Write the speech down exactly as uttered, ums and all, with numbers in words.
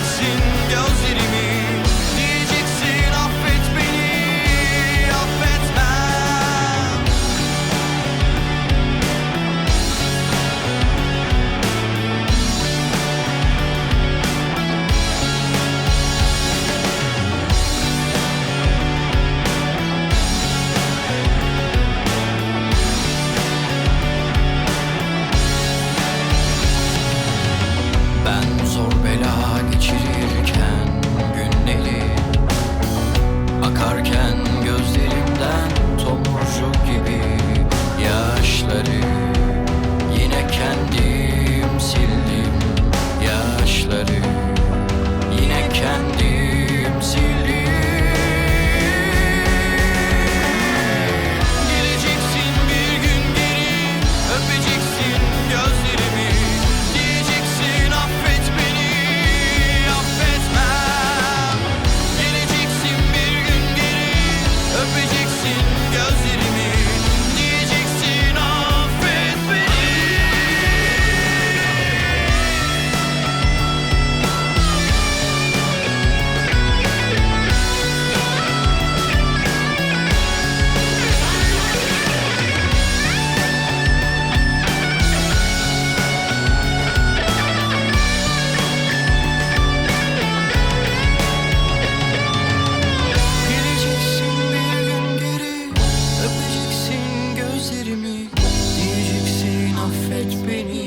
Diyeceksin gözlerimi, diyeceksin affet beni, affetmem. Ben zor bela geçirirken günleri, akarken gözlerimden tomurcuk gibi yaşları, yine kendim sildim yaşları, yine kendim sildim. Geleceksin bir gün geri, öpeceksin gözlerimi, diyeceksin affet beni, affetmem. Geleceksin bir gün geri, öpeceksin gözlerimi, diyeceksin affet beni. Geleceksin bir gün geri, öpeceksin gözlerimi, diyeceksin affet beni.